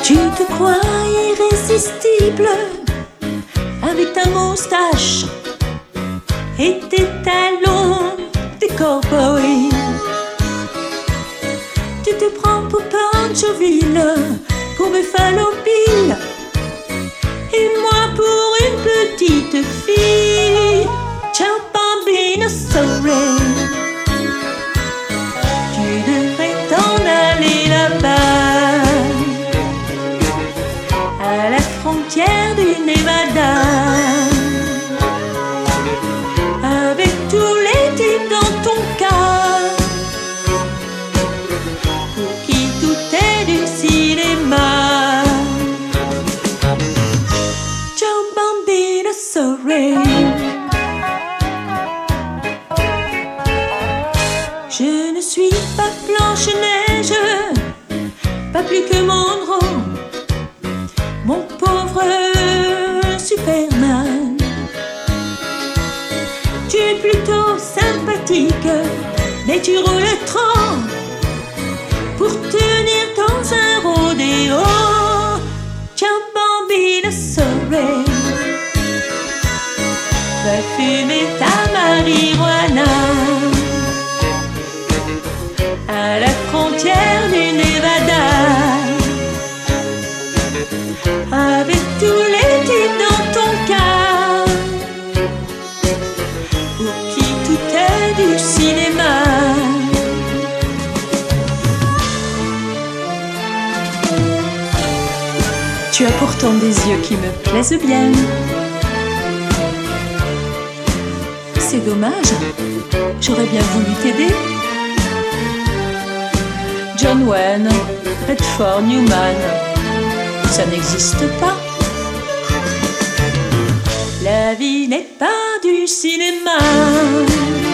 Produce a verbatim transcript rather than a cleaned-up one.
Tu te crois irrésistible avec ta moustache et tes talons de cowboy. Tu te prends pour Panchoville, pour Buffalo Bill, et moi pour une petite fille. Ciao bambino, sorry. Tu devrais t'en aller là-bas, à la frontière du Nevada, avec tous les types dans ton cas, pour qui tout est du cinéma. Ciao bambino, sorry. Je ne suis pas Blanche-Neige, pas plus que Monroe, mon pauvre Superman. Tu es plutôt sympathique, mais tu roules trop pour tenir dans un rodéo. Ciao bambino, sorry. Va fumer ta marijuana à la frontière du Nevada, avec tous les types dans ton cas, pour qui tout est du cinéma. Tu as pourtant des yeux qui me plaisent bien. C'est dommage, j'aurais bien voulu t'aider. John Wayne, Redford, Newman, ça n'existe pas. La vie n'est pas du cinéma.